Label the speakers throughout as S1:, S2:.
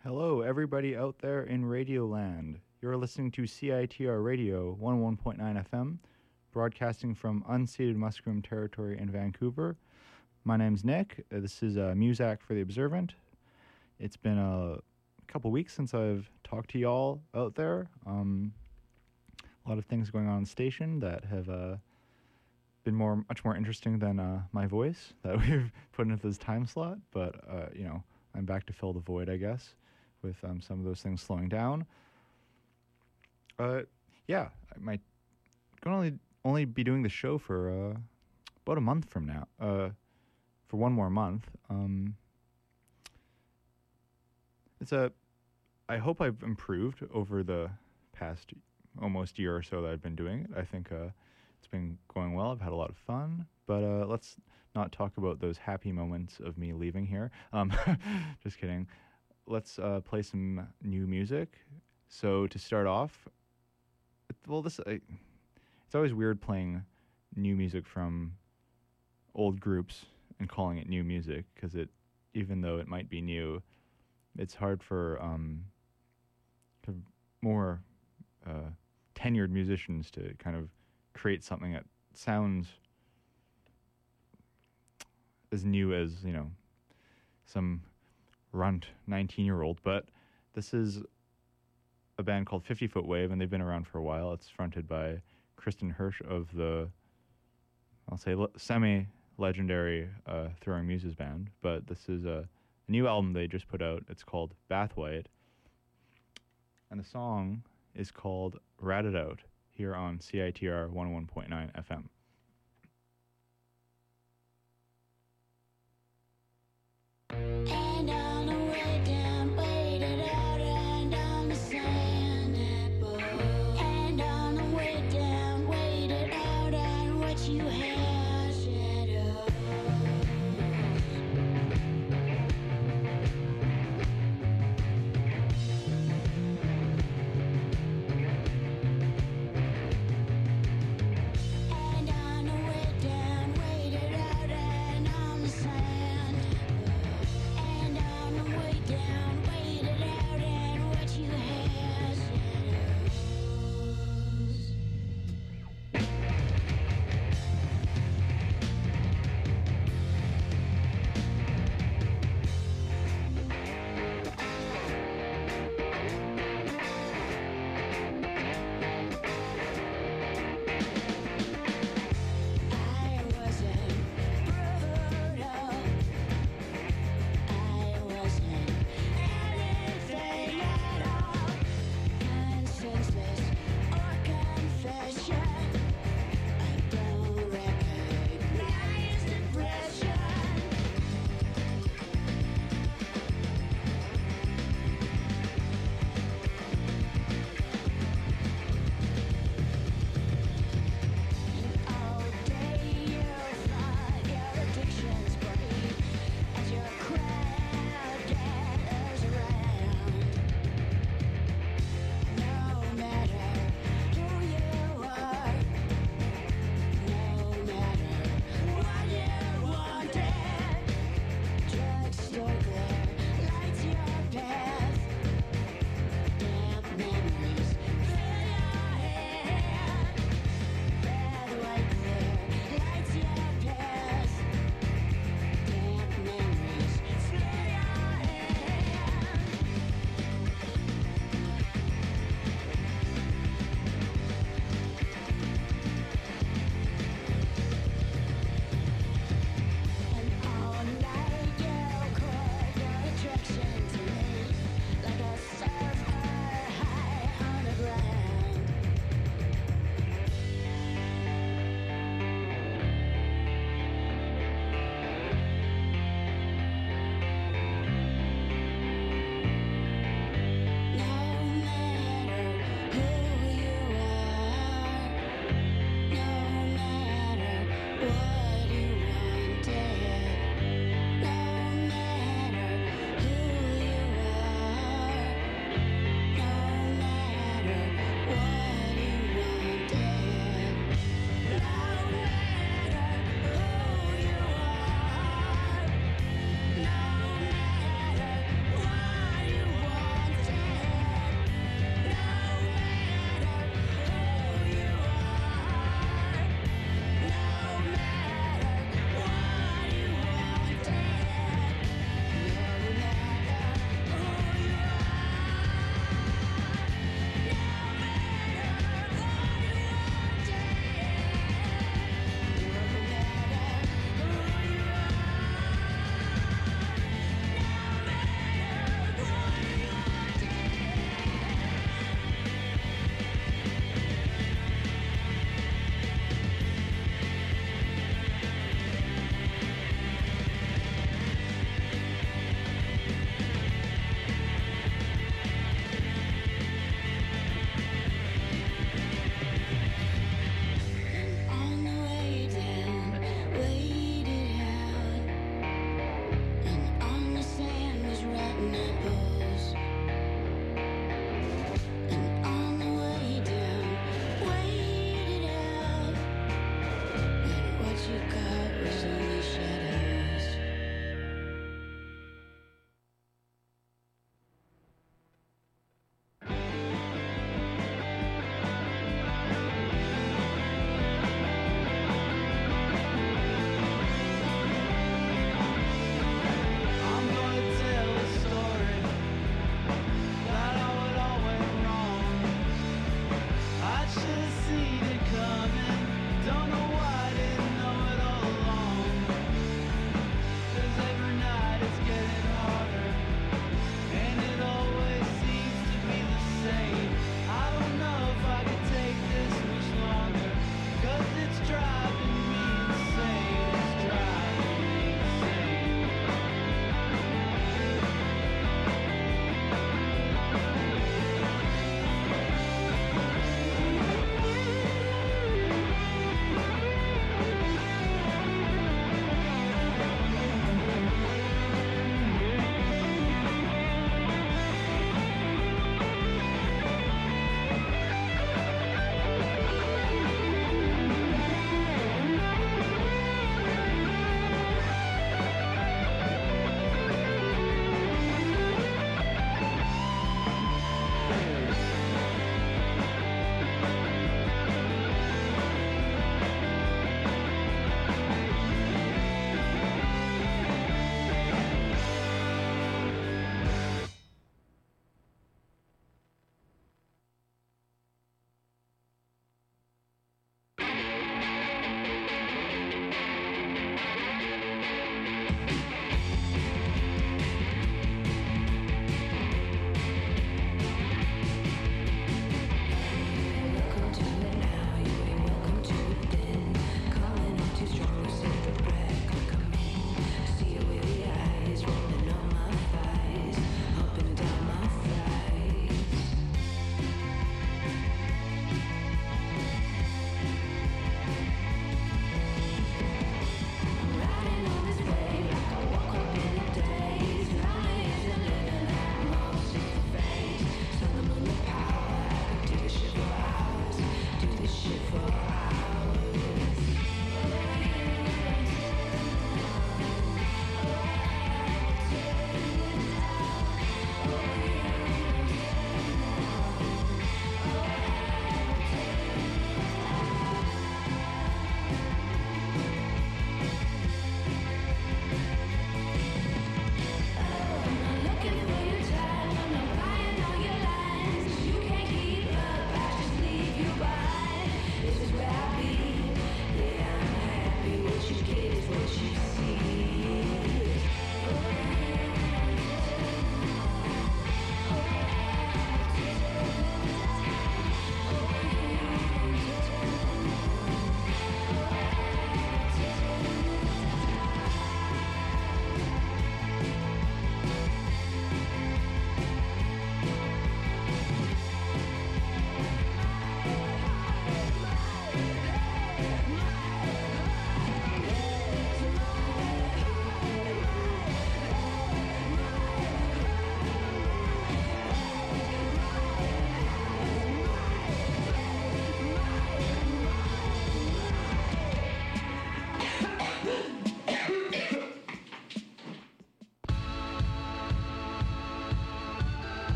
S1: Hello, everybody out there in Radioland. You're listening to CITR Radio 101.9 FM, broadcasting from unceded Musqueam territory in Vancouver. My name's Nick. This is Muzak for the Observant. It's been a couple weeks since I've talked to y'all out there. A lot of things going on in the station that have been much more interesting than my voice that we've put into this time slot. But, I'm back to fill the void, I guess, with some of those things slowing down. I might only be doing the show for about a month from now. For one more month. I hope I've improved over the past almost year or so that I've been doing it. I think it's been going well. I've had a lot of fun. But let's not talk about those happy moments of me leaving here. Just kidding. Let's play some new music. So to start off, it's always weird playing new music from old groups and calling it new music because even though it might be new, it's hard for more tenured musicians to kind of create something that sounds as new as, some runt 19-year-old. But this is a band called 50 Foot Wave, and they've been around for a while. It's fronted by Kristen Hirsch of the, I'll say, semi-legendary Throwing Muses band. But this is a new album they just put out. It's called Bathwhite. And the song is called Rat It Out here on CITR 101.9 FM.
S2: And on the way down, wait it out, and on the sand, and on the way down, wait it out, and what you have set up. And on the way down, wait it out, and on the sand.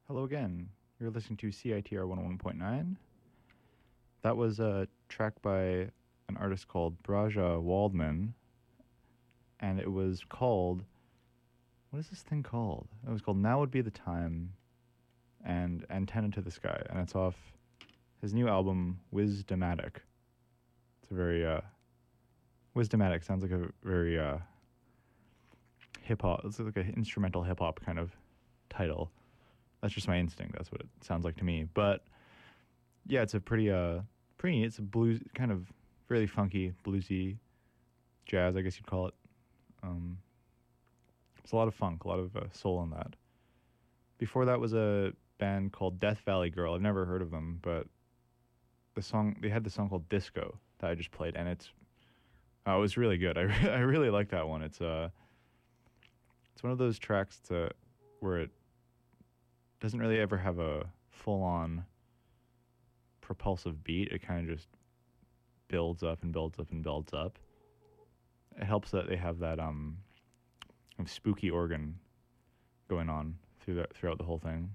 S1: Hello again. You're listening to CITR 101.9. That was a track by an artist called Braja Waldman, and it was called, what is this thing called? It was called Now Would Be the Time and Antenna to the Sky, and it's off his new album, Wisdomatic. It's a very, Wisdomatic sounds like a very, hip-hop, it's like an instrumental hip-hop kind of title. That's just my instinct. That's what it sounds like to me. But yeah, it's a pretty neat. It's a blues, kind of really funky, bluesy jazz, I guess you'd call it. It's a lot of funk, a lot of soul in that. Before that was a band called Death Valley Girl. I've never heard of them, but they had the song called Disco that I just played, and it was really good. I really like that one. It's one of those tracks where it doesn't really ever have a full-on propulsive beat. It kind of just builds up and builds up and builds up. It helps that they have that spooky organ going on throughout the whole thing.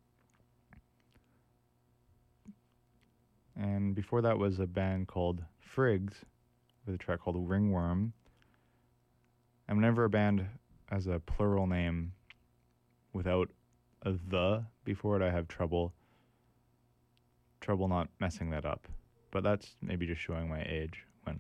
S1: And before that was a band called Friggs with a track called Ringworm. And whenever a band has a plural name without a the before it, I have trouble not messing that up. But that's maybe just showing my age, when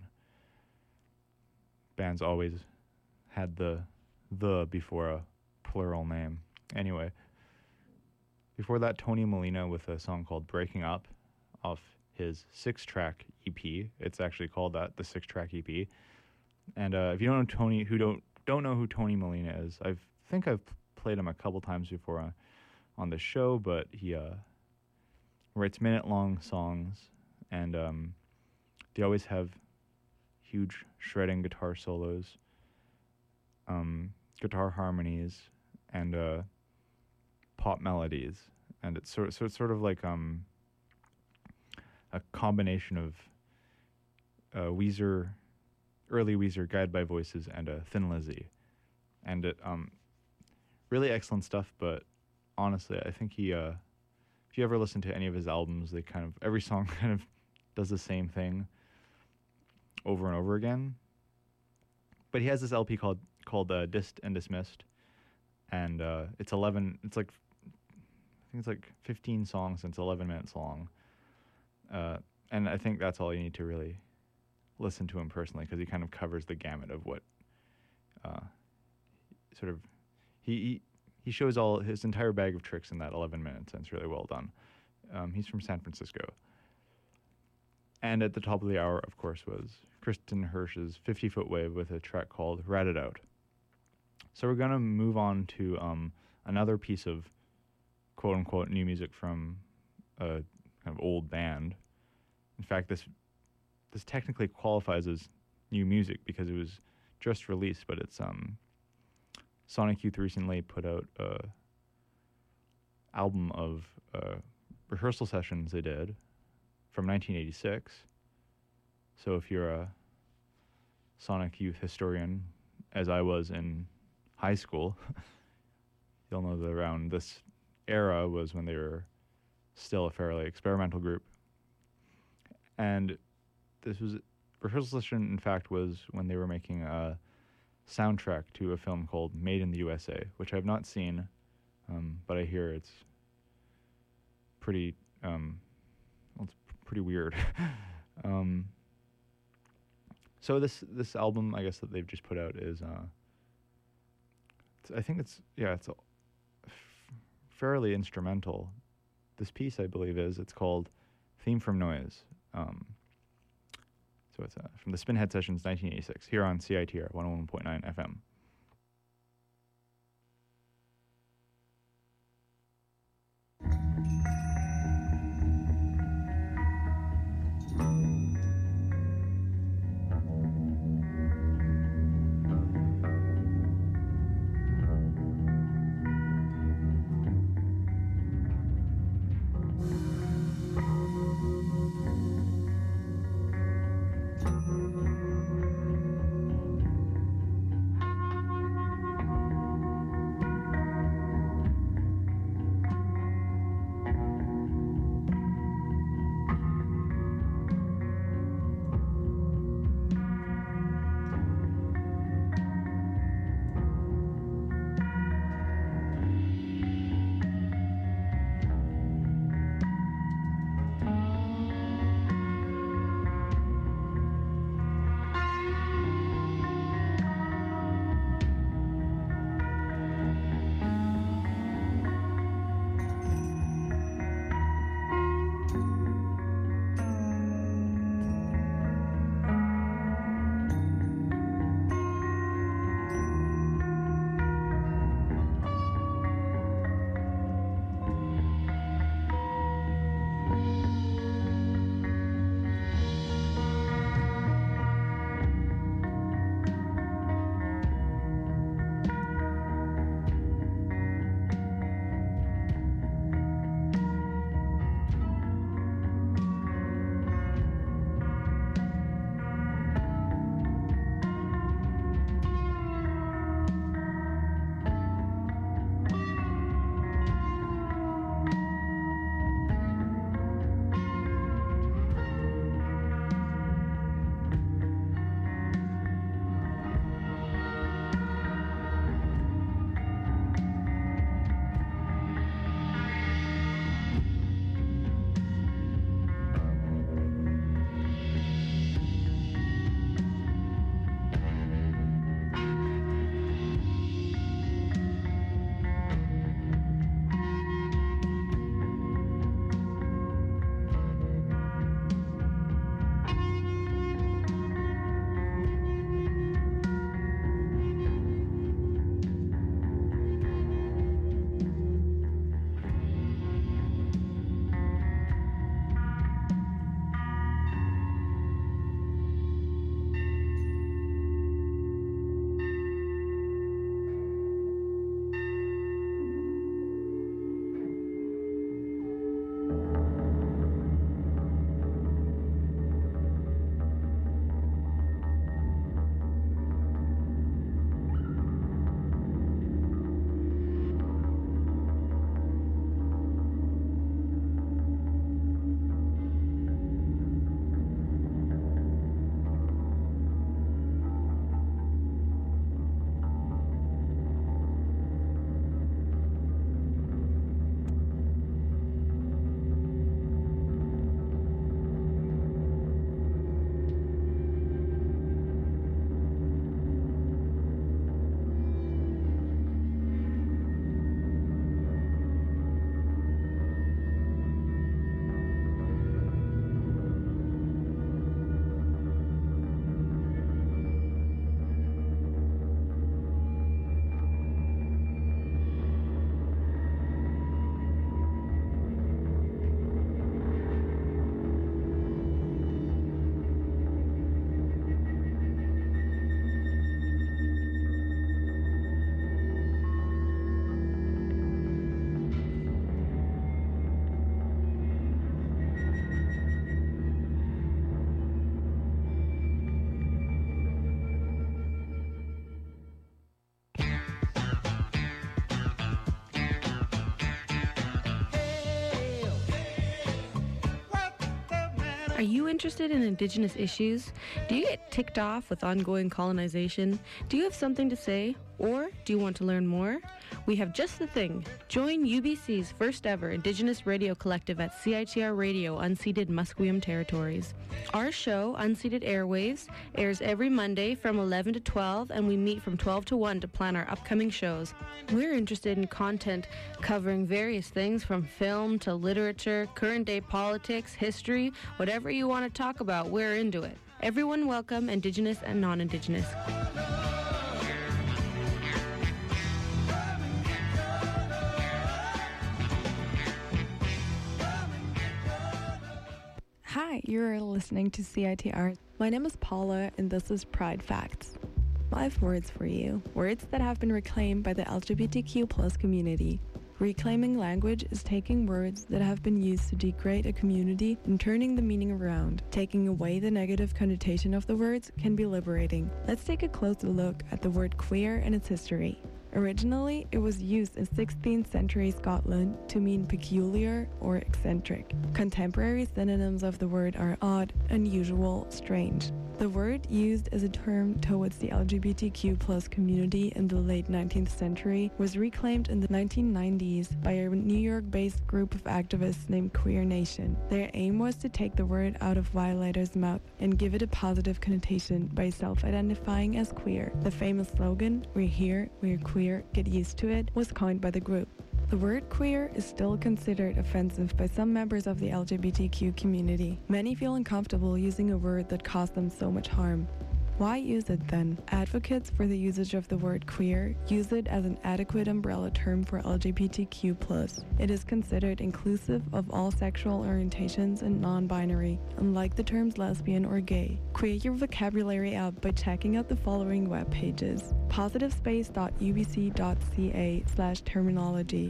S1: bands always had the before a plural name. Anyway, before that, Tony Molina with a song called Breaking Up off his 6-track EP. It's actually called that, the 6-track EP. And if you don't know Tony, don't know who Tony Molina is, I think I've played him a couple times before on the show, but he writes minute-long songs, and they always have huge shredding guitar solos, guitar harmonies, and pop melodies, and it's sort of like a combination of Weezer, early Weezer, Guided by Voices, and Thin Lizzy, and it really excellent stuff. But honestly, I think he, if you ever listen to any of his albums, every song kind of does the same thing over and over again. But he has this LP called Dissed and Dismissed, and it's 11. It's like, I think it's like 15 songs, and it's 11 minutes long. And I think that's all you need to really listen to him personally, because he kind of covers the gamut of what sort of he shows all his entire bag of tricks in that 11 minutes, and it's really well done. He's from San Francisco. And at the top of the hour, of course, was Kristen Hirsch's 50-Foot Wave with a track called Rat It Out. So we're going to move on to another piece of quote-unquote new music from a kind of old band. In fact, this technically qualifies as new music because it was just released, but it's Sonic Youth recently put out a album of rehearsal sessions they did from 1986. So if you're a Sonic Youth historian, as I was in high school, you'll know that around this era was when they were still a fairly experimental group. And this was rehearsal session, in fact, was when they were making a soundtrack to a film called Made in the USA, which I've not seen, but I hear it's pretty pretty weird. So this album, I guess, that they've just put out is I think it's fairly instrumental. This piece, I believe, it's called Theme from Noise. So it's from the Spinhead Sessions 1986 here on CITR 101.9 FM.
S3: Are you interested in Indigenous issues? Do you get ticked off with ongoing colonization? Do you have something to say? Or do you want to learn more? We have just the thing. Join UBC's first ever Indigenous radio collective at CITR Radio, unceded Musqueam Territories. Our show, Unceded Airwaves, airs every Monday from 11 to 12, and we meet from 12 to 1 to plan our upcoming shows. We're interested in content covering various things from film to literature, current day politics, history, whatever you want to talk about, we're into it. Everyone welcome, Indigenous and non-Indigenous.
S4: Hi, you're listening to CITR. My name is Paula, and this is Pride Facts. 5 words for you. Words that have been reclaimed by the LGBTQ+ community. Reclaiming language is taking words that have been used to degrade a community and turning the meaning around. Taking away the negative connotation of the words can be liberating. Let's take a closer look at the word queer and its history. Originally, it was used in 16th century Scotland to mean peculiar or eccentric. Contemporary synonyms of the word are odd, unusual, strange. The word used as a term towards the LGBTQ+ community in the late 19th century was reclaimed in the 1990s by a New York-based group of activists named Queer Nation. Their aim was to take the word out of violators' mouth and give it a positive connotation by self-identifying as queer. The famous slogan, "We're here, we're queer, get used to it," was coined by the group. The word queer is still considered offensive by some members of the LGBTQ community. Many feel uncomfortable using a word that caused them so much harm. Why use it then? Advocates for the usage of the word queer use it as an adequate umbrella term for LGBTQ+. It is considered inclusive of all sexual orientations and non-binary, unlike the terms lesbian or gay. Create your vocabulary up by checking out the following web pages: positivespace.ubc.ca/terminology,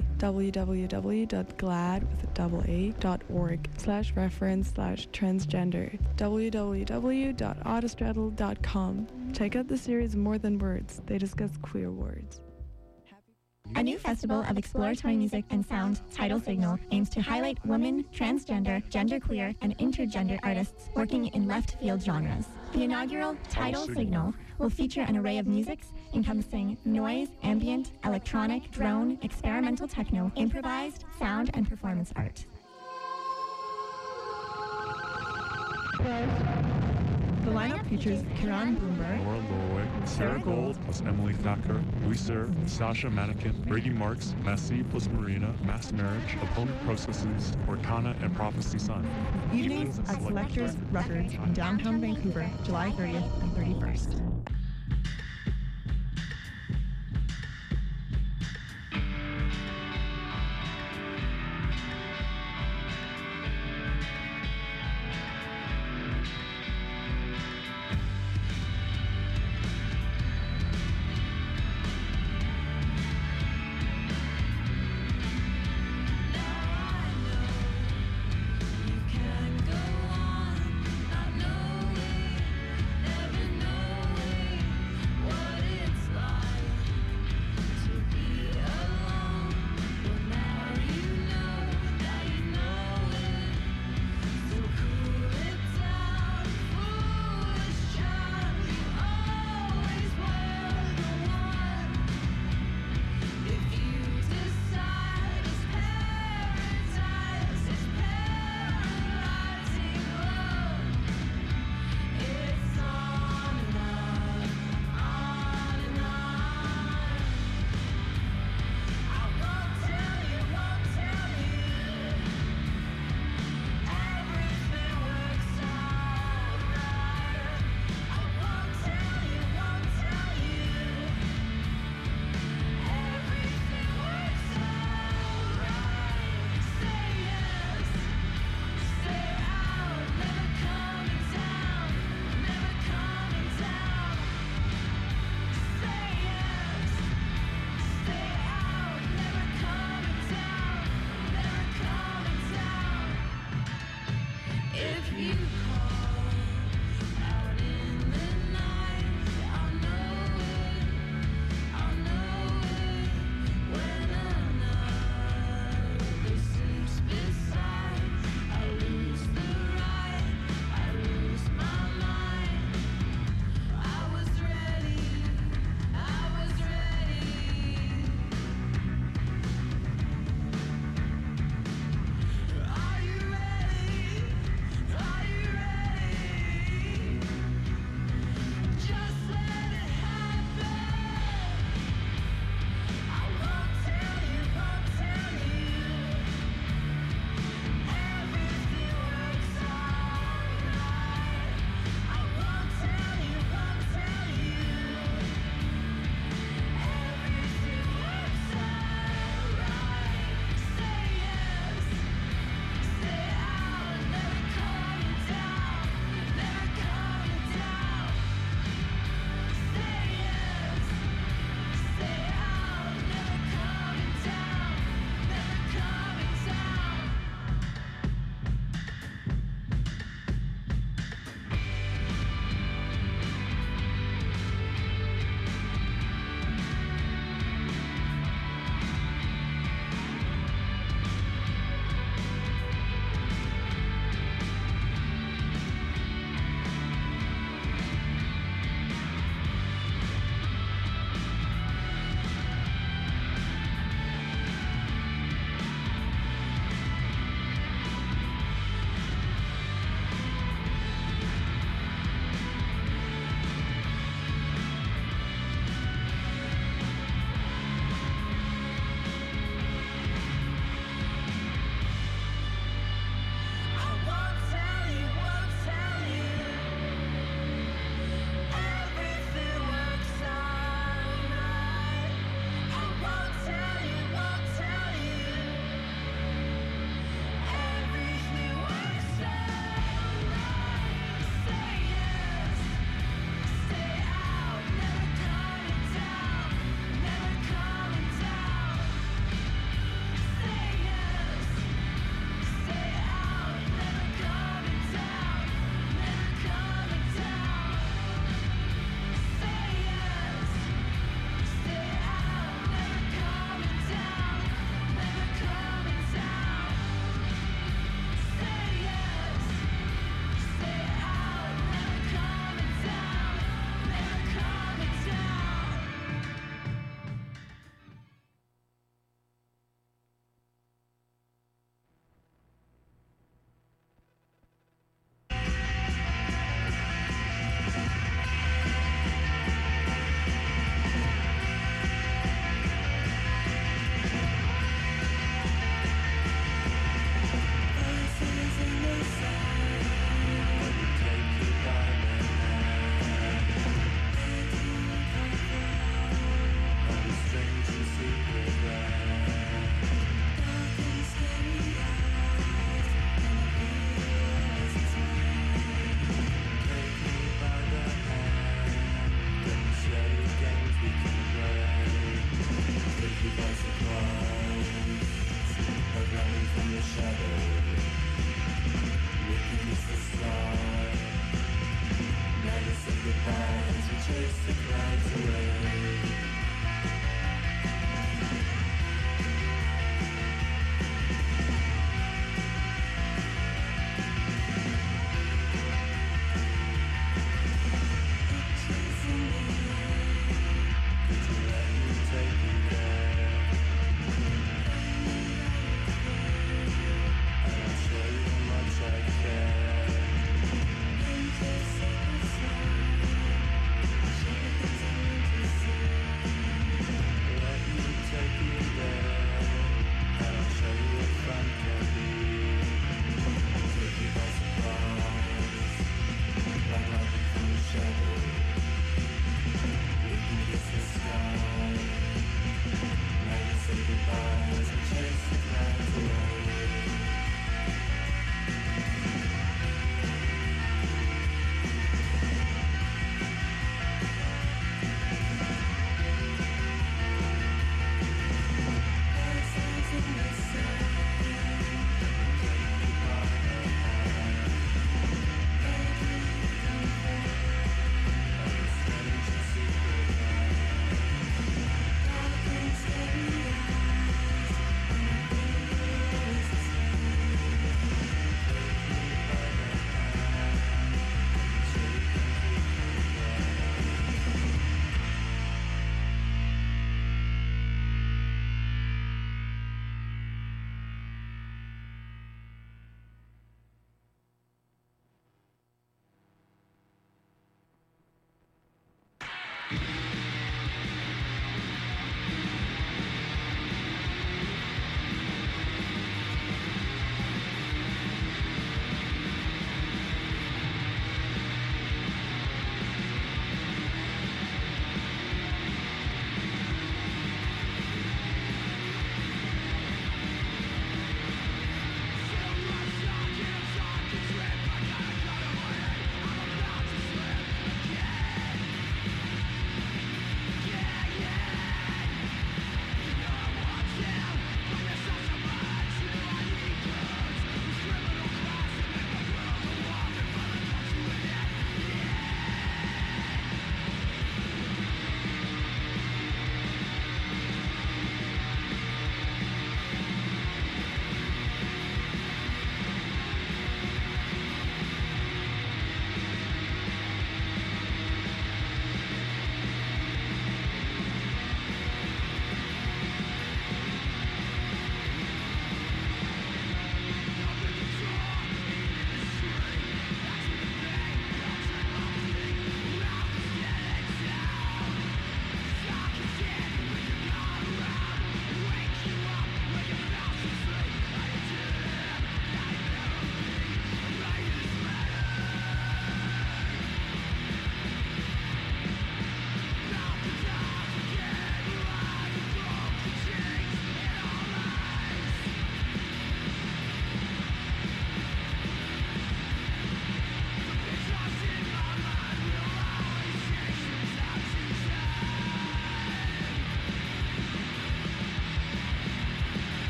S4: www.glad.org/reference/transgender, www.autostraddle.com. Check out the series More Than Words. They discuss queer words.
S5: A new festival of exploratory music and sound, Tidal Signal, aims to highlight women, transgender, genderqueer, and intergender artists working in left-field genres. The inaugural Tidal Signal will feature an array of musics encompassing noise, ambient, electronic, drone, experimental techno, improvised, sound, and performance art.
S6: The lineup features Kieran Bloomberg,
S7: Laura Lorway, Sarah Gold plus Emily Thacker, Luiser, Sasha Mannequin, Brady Marks, Messi plus Marina, Mass Marriage, Opponent Processes, Orkana, and Prophecy Sun.
S6: evenings at Selectors Records in downtown Vancouver, July 30th and 31st.
S8: Take you there.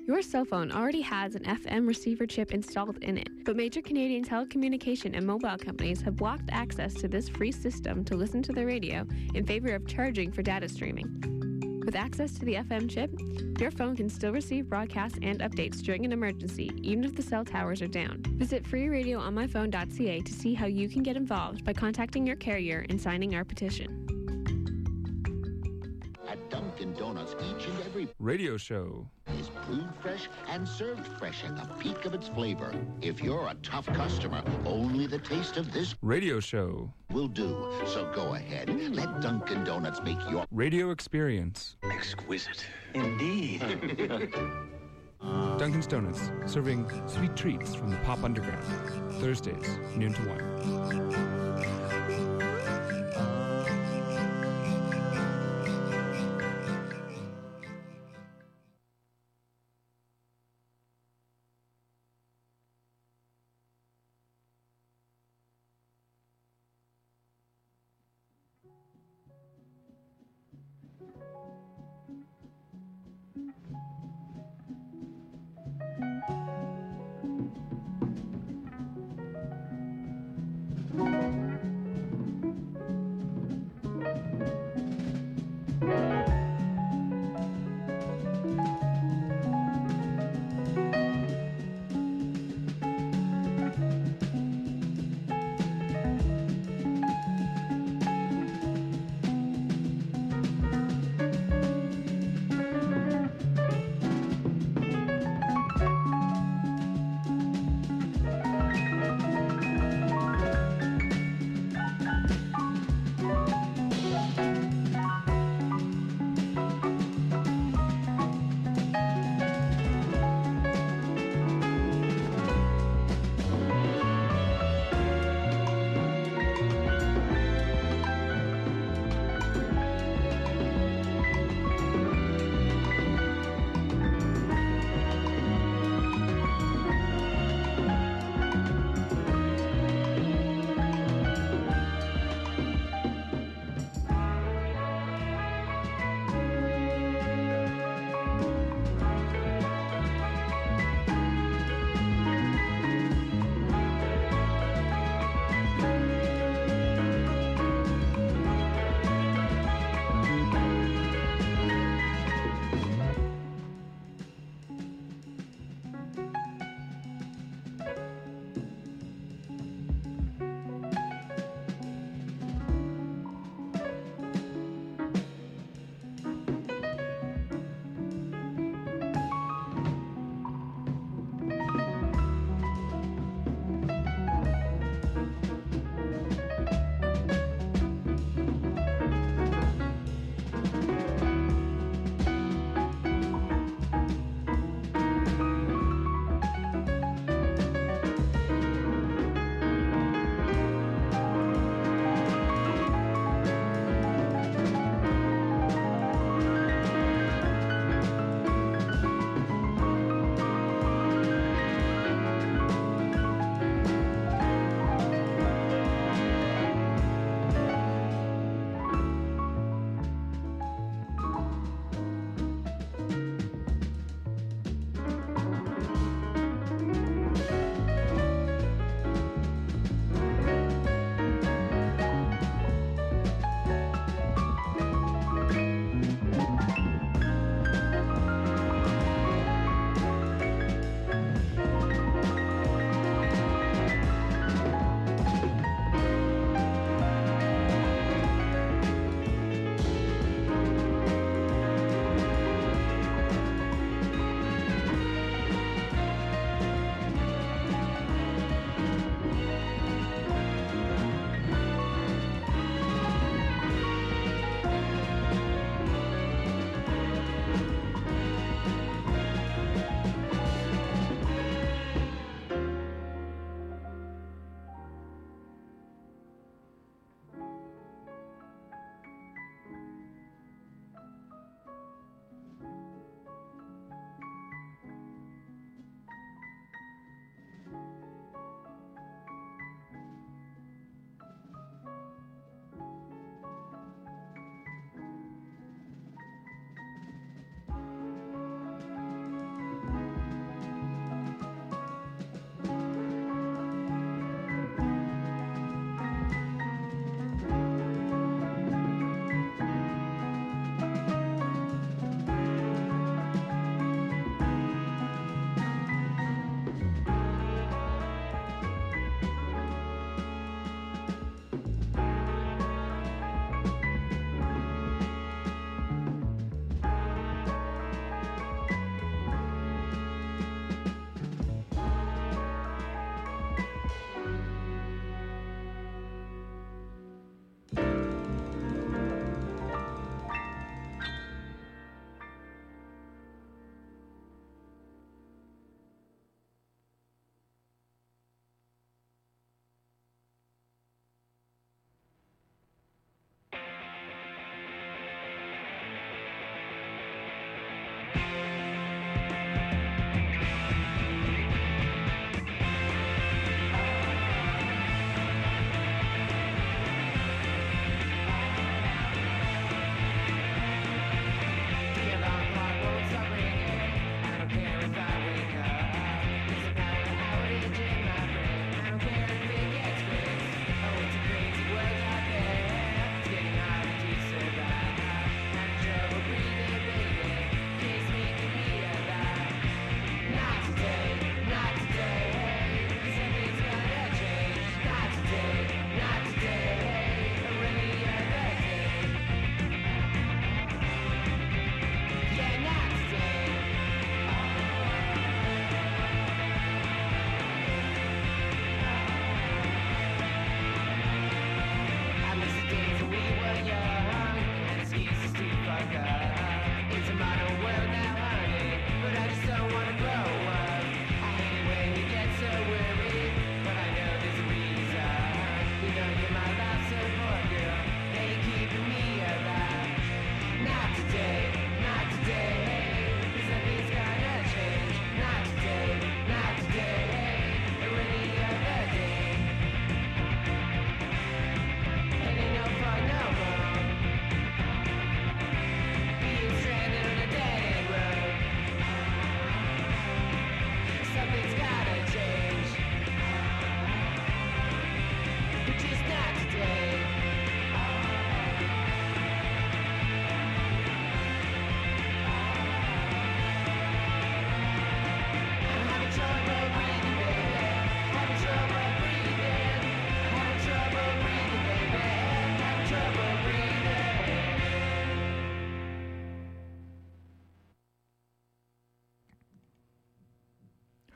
S8: Your cell phone already has an FM receiver chip installed in it, but major Canadian telecommunication and mobile companies have blocked access to this free system to listen to the radio in favor of charging for data streaming. With access to the FM chip, your phone can still receive broadcasts and updates during an emergency, even if the cell towers are down. Visit freeradioonmyphone.ca to see how you can get involved by contacting your carrier and signing our petition.
S9: At Dunkin' Donuts, each and every
S7: Radio show.
S9: is brewed fresh and served fresh at the peak of its flavor. If you're a tough customer, only the taste of this
S7: Radio show.
S9: will do. So go ahead, let Dunkin' Donuts make your
S7: Radio experience.
S10: Exquisite. Indeed.
S7: Dunkin's Donuts, serving sweet treats from the Pop Underground. Thursdays, noon to 1.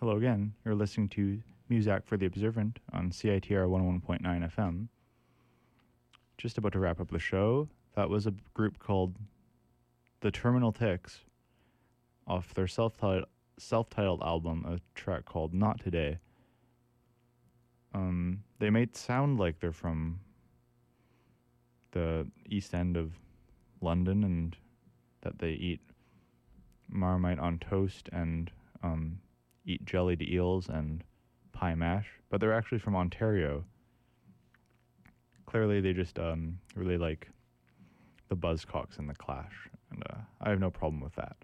S1: Hello again. You're listening to Muzak for the Observant on CITR 101.9 FM. Just about to wrap up the show. That was a group called The Terminal Ticks off their self-titled album, a track called Not Today. They may sound like they're from the East End of London and that they eat Marmite on toast and eat jellied eels and pie mash, but they're actually from Ontario. Clearly, they just really like the Buzzcocks and the Clash, and I have no problem with that.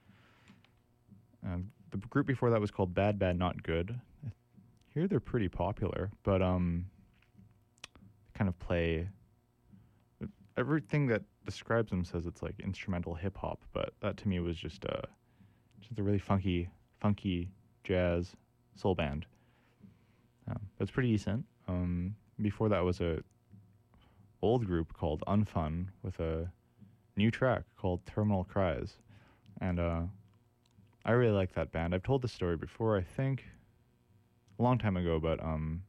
S1: The group before that was called Bad Bad Not Good. Here they're pretty popular, but kind of play everything that describes them says it's like instrumental hip hop, but that to me was just a really funky jazz soul band. That's pretty decent. Before that was a old group called Unfun with a new track called Terminal Cries, and I really like that band. I've told the story before, I think, a long time ago, but one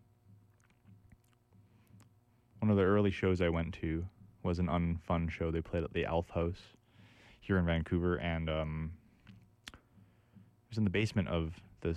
S1: of the early shows I went to was an Unfun show. They played at the Alf House here in Vancouver, and it was in the basement of this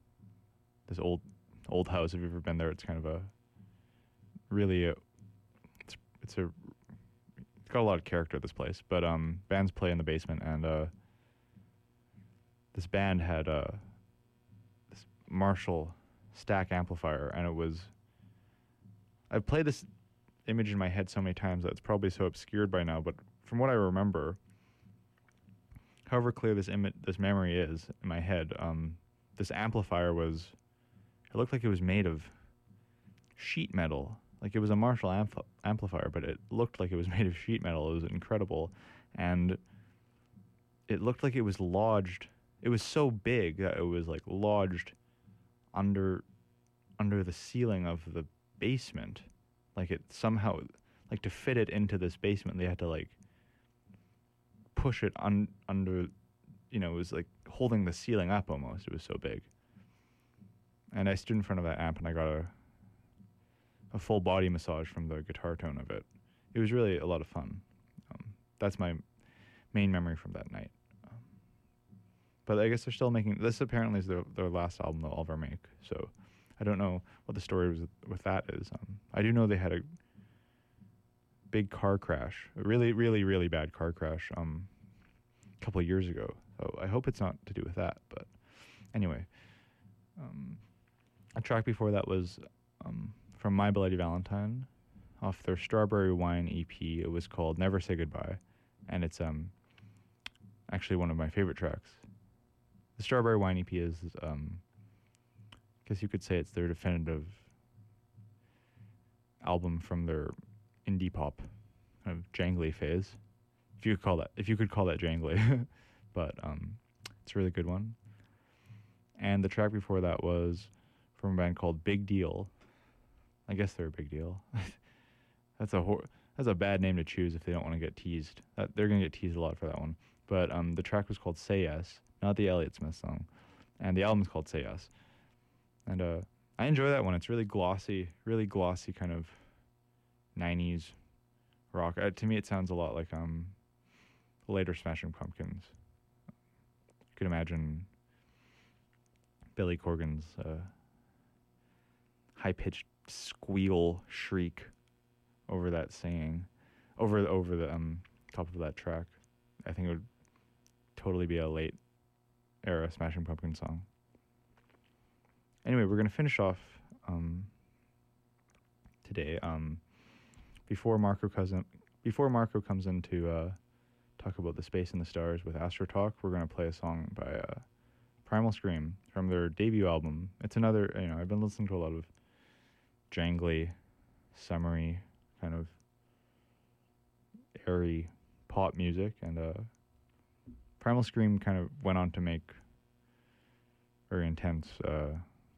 S1: old house. If you've ever been there, it's kind of a really it's got a lot of character, this place. But bands play in the basement, and this band had this Marshall stack amplifier, and it was. I've played this image in my head so many times that it's probably so obscured by now, but from what I remember, however clear this memory is in my head, this amplifier it looked like it was made of sheet metal. Like it was a Marshall amplifier, but it looked like it was made of sheet metal. It was incredible. And it looked like it was lodged. It was so big that it was like lodged under the ceiling of the basement. Like it somehow, like to fit it into this basement, they had to like push it under, it was like holding the ceiling up almost. It was so big. And I stood in front of that amp and I got a full body massage from the guitar tone of it. It was really a lot of fun. That's my main memory from that night. But I guess they're still making, this apparently is their last album they'll ever make. So I don't know what the story with that is. I do know they had a big car crash, a really, really, really bad car crash a couple of years ago. So I hope it's not to do with that. But anyway, a track before that was from My Bloody Valentine off their Strawberry Wine EP. It was called Never Say Goodbye, and it's actually one of my favorite tracks. The Strawberry Wine EP is, I guess you could say it's their definitive album from their indie pop kind of jangly phase, if you could call that jangly. But it's a really good one. And the track before that was from a band called Big Deal. I guess they're a big deal. That's a bad name to choose if they don't want to get teased. They're going to get teased a lot for that one. But the track was called Say Yes, not the Elliott Smith song. And the album's called Say Yes. And I enjoy that one. It's really glossy kind of 90s rock. To me, it sounds a lot like later Smashing Pumpkins. You could imagine Billy Corgan's high-pitched squeal shriek over that singing, over the top of that track. I think it would totally be a late era Smashing Pumpkins song. Anyway, we're gonna finish off today. Before Marco comes in to talk about the space and the stars with Astro Talk, we're gonna play a song by Primal Scream from their debut album. It's another, I've been listening to a lot of jangly, summery, kind of airy pop music, and Primal Scream kind of went on to make very intense, what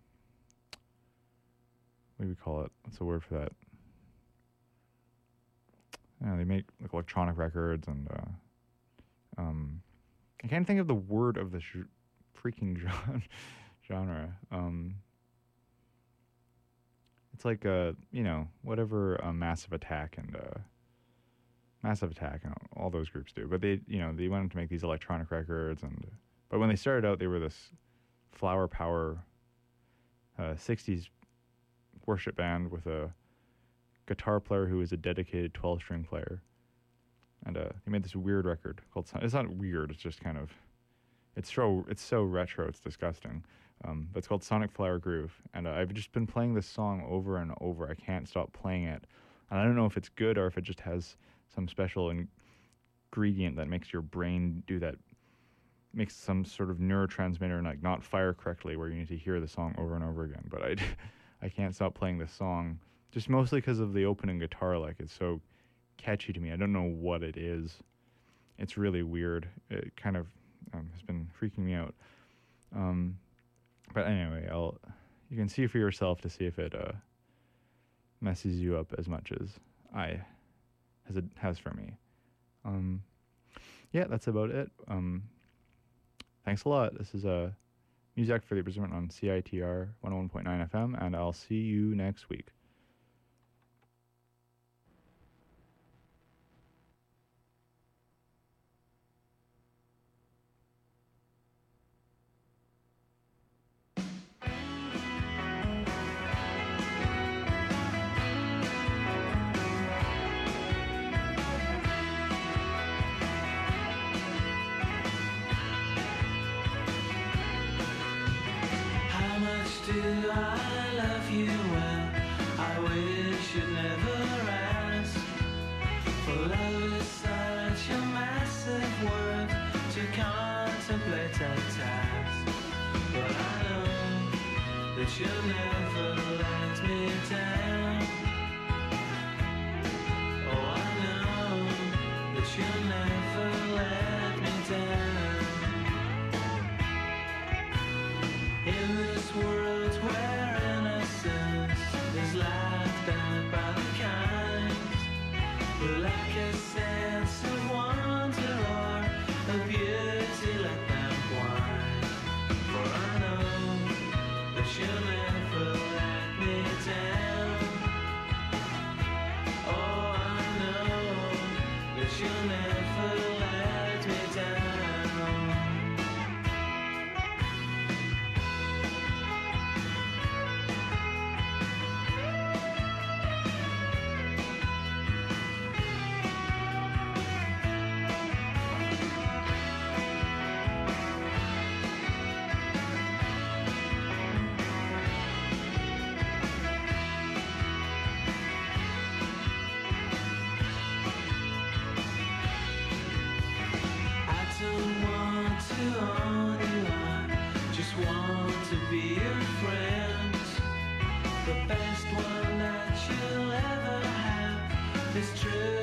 S1: do we call it? What's the word for that? They make like electronic records, and I can't think of the word of the freaking genre. It's like whatever Massive Attack and all those groups do. But they wanted to make these electronic records, but when they started out, they were this flower power 60s worship band with a guitar player who was a dedicated 12-string player. And they made this weird record called... It's not weird, it's just kind of... It's so retro, it's disgusting. But it's called Sonic Flower Groove. And I've just been playing this song over and over. I can't stop playing it. And I don't know if it's good or if it just has some special ingredient that makes your brain do that, makes some sort of neurotransmitter not fire correctly, where you need to hear the song over and over again. But I can't stop playing this song, just mostly because of the opening guitar. Like, it's so catchy to me. I don't know what it is. It's really weird. It kind of has been freaking me out. But anyway, you can see for yourself to see if it messes you up as much as it has for me. Yeah, that's about it. Thanks a lot. This is Music for the Observant on CITR 101.9 FM, and I'll see you next week.
S11: It's true.